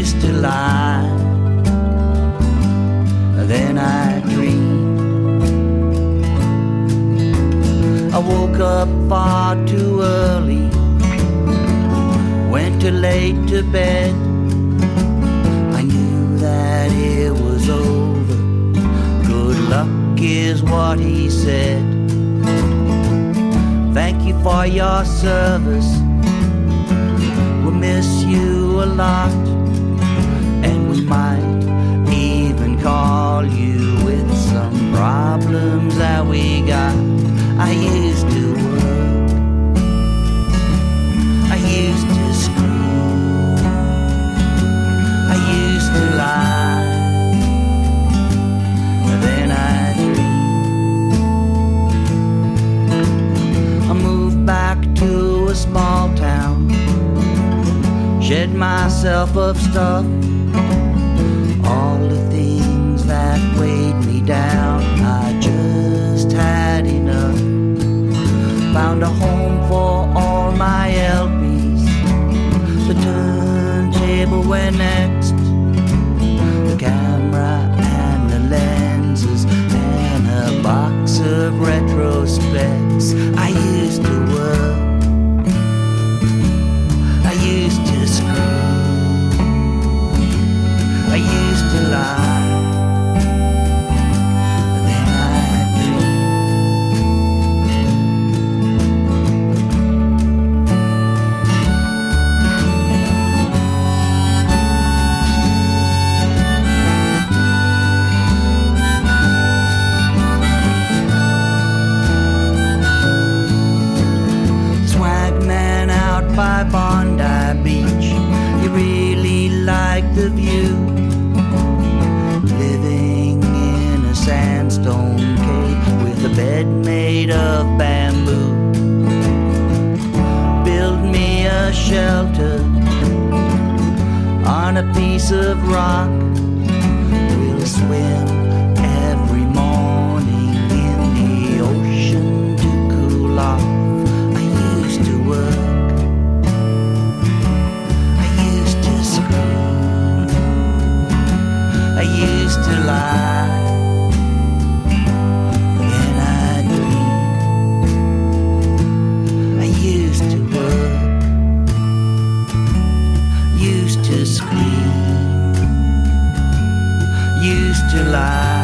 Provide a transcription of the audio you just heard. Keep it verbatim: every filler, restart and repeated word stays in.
used to lie, then I dreamed. I woke up far too early, went too late to bed. I knew that it was over, good luck is what he said. Thank you for your service, we'll miss you a lot, and we might even call you with some problems that we got. I used to work, I used to scream, I used to lie, then I dreamed. I moved back to a small town, shed myself of stuff, all the things that weighed me down. I just had enough. Found a home for all my L Ps. The turntable went next, the camera and the lenses, and a box of retrospects. I used to work, I used to scream, I used to lie. By Bondi Beach, you really like the view, living in a sandstone cave with a bed made of bamboo. Build me a shelter on a piece of rock, we'll swim every morning in the ocean to cool off. I used to work, I used to lie, then I dreamed. I used to work, used to scream, used to lie.